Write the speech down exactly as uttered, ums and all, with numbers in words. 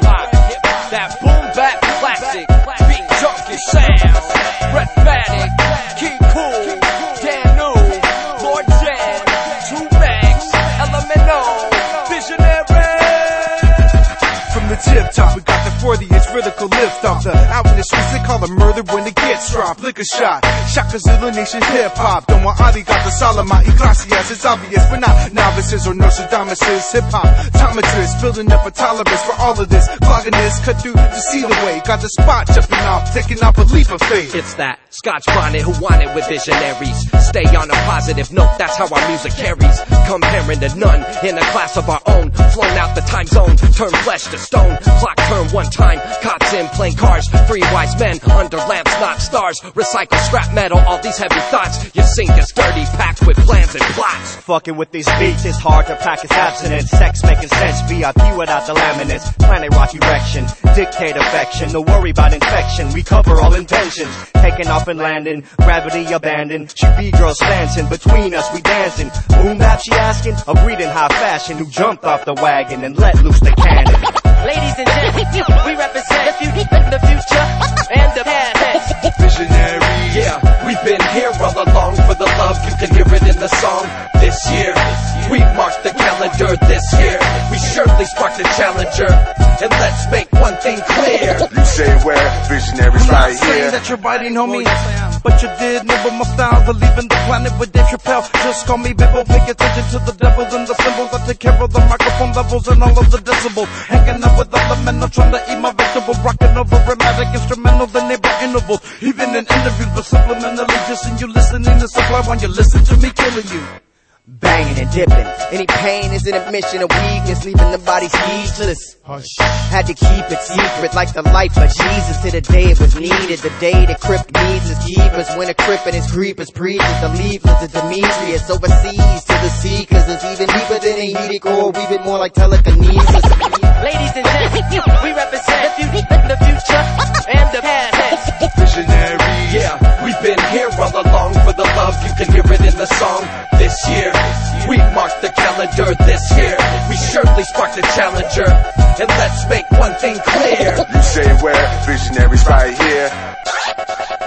hop, that boom bap classic, beat junkie sound, Brett Faddick, Key Cool, Dan New, Lord Jan, Two Max, Elemental, Visionary. From the tip top, we got the forty-inch vertical lift off the out in the streets. They call it murder when it gets dropped. Lick a shot, Shakazilla Nation hip hop. Don't want Ali got the Salama y Gracias. It's obvious we're not novices or Nostradamuses. Hip hop, optometrists, building up a tolerance for all of this. Clogging this, cut through to see the way. Got the spot jumping off, taking off a leap of faith. It's that Scotch bonnet who want it with visionaries. Stay on a positive note, that's how our music carries. Comparing to none in a class of our own. Flown out the time zone, turn flesh to stone. Clock turn one time, cops in playing cars. Three wise men under lamps, not stars. Recycle scrap metal, all these heavy thoughts. You sink us dirty, packed with plans and plots. Fucking with these beats, it's hard to practice abstinence. Sex making sense, V I P without the laminates. Planet rock erection, dictate affection. No worry about infection, we cover all intentions. Taking off and landing, gravity abandoned. She be girls dancing, between us we dancing. Boom bap she asking, a breeding high fashion. Who jumped off the wagon and let loose the cannon. Ladies and gentlemen, we represent the future, the future and the past. Visionary, yeah, we've been here all along for the love. You can hear it in the song. This year, we marked the calendar. This year, we surely sparked a challenger. And let's make one thing clear. You say where visionaries right here. Saying that you're biting, homie, but you did know my style. Believe in the planet with Dave Chappelle. Just call me Bibble. Pay attention to the devils and the symbols. I take care of the microphone levels and all of the decibels. Hanging out with elemental, trying to eat my vegetables. Rocking over dramatic instrumental, the neighbor intervals. Even in interviews, but subliminally just in you listening to supply when you listen to me killing you. Banging and dipping. Any pain is an admission of weakness, leaving the body speechless. Had to keep it secret like the life of Jesus to the day it was needed. The day the crypt needs his keepers. When a crypt and his creepers preaches the leaflets of Demetrius. Overseas to the seekers. It's even deeper than a heated core. Weave it more like telekinesis. Ladies and gentlemen, we represent the future, the future and the past. Visionary, yeah, we've been here all along for the love. You can hear it in the song. This year, we marked the calendar. This year, we surely sparked a challenger. And let's make one thing clear. You say where visionaries right here.